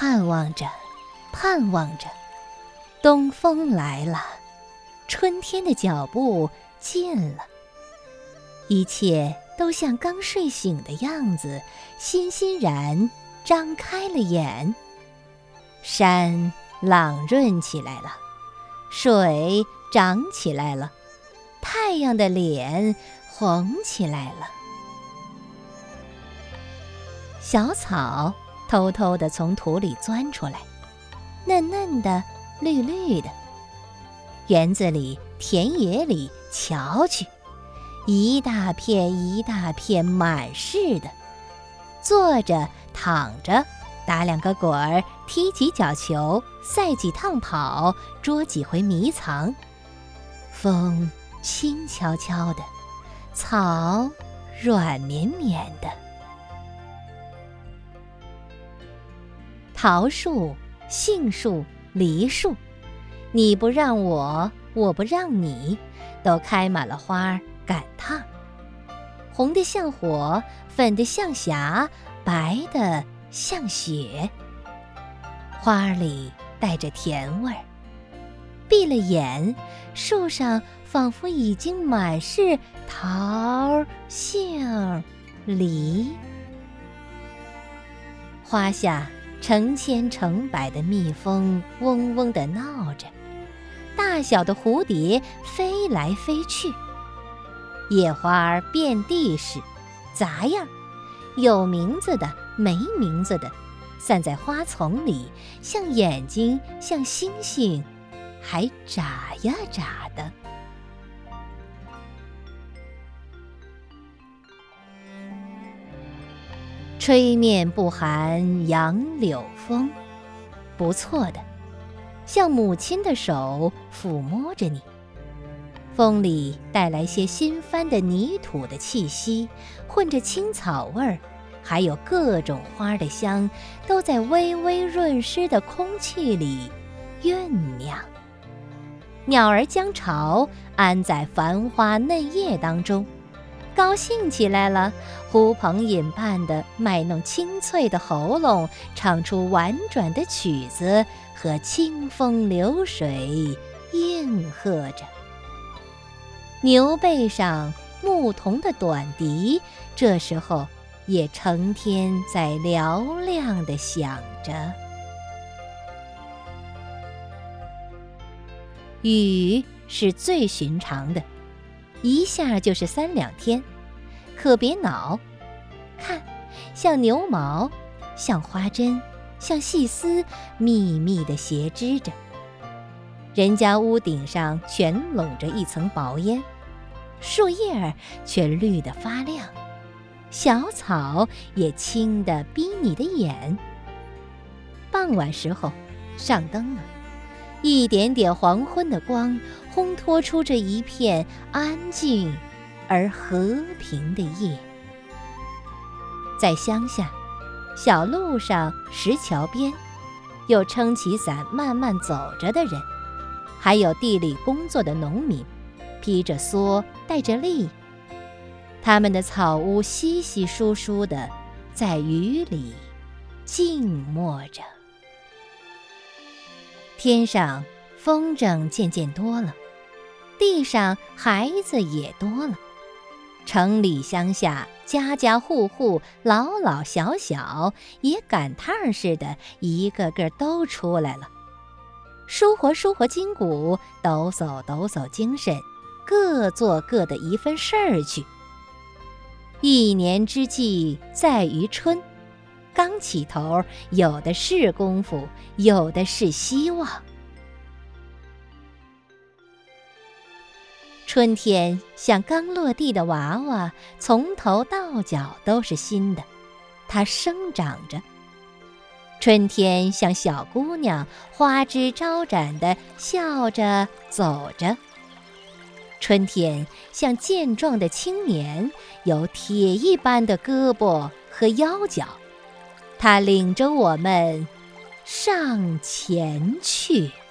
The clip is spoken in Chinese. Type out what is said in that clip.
盼望着，盼望着，东风来了，春天的脚步近了，一切都像刚睡醒的样子，欣欣然张开了眼。山朗润起来了，水涨起来了，太阳的脸红起来了。小草偷偷地从土里钻出来，嫩嫩的，绿绿的。园子里，田野里，瞧去，一大片一大片，满是的。坐着，躺着，打2个滚儿，踢几脚球，赛几趟跑，捉几回迷藏。风轻悄悄的，草软绵绵的。桃树、杏树、梨树，你不让我，我不让你，都开满了花赶趟，红的像火，粉的像霞，白的像雪。花里带着甜味儿，闭了眼，树上仿佛已经满是桃、杏、梨。花下成千成百的蜜蜂嗡嗡地闹着，大小的蝴蝶飞来飞去。野花遍地是，杂样，有名字的，没名字的，散在花丛里，像眼睛，像星星，还眨呀眨的。吹面不寒杨柳风，不错的，像母亲的手抚摸着你。风里带来些新翻的泥土的气息，混着青草味儿，还有各种花的香，都在微微润湿的空气里酝酿。鸟儿将巢安在繁花嫩叶当中，高兴起来了，呼朋引伴地卖弄清脆的喉咙，唱出婉转的曲子，和清风流水应和着。牛背上牧童的短笛，这时候也成天在嘹亮地响着。雨是最寻常的，一下就是3、2天，可别恼。看，像牛毛，像花针，像细丝，密密地斜织着。人家屋顶上全笼着一层薄烟，树叶儿却绿得发亮，小草也青得逼你的眼。傍晚时候，上灯了，一点点黄昏的光烘托出这一片安静而和平的夜。在乡下，小路上，石桥边，有撑起伞慢慢走着的人，还有地里工作的农民，披着蓑，带着笠。他们的草屋稀稀疏疏的，在雨里静默着。天上风筝渐渐多了，地上孩子也多了。城里乡下，家家户户，老老小小，也赶趟似的，一个个都出来了。舒活舒活筋骨，抖擞抖擞精神，各做各的一份事儿去。一年之计在于春，刚起头，有的是功夫，有的是希望。春天像刚落地的娃娃，从头到脚都是新的，它生长着。春天像小姑娘，花枝招展地笑着走着。春天像健壮的青年，有铁一般的胳膊和腰脚，它领着我们上前去。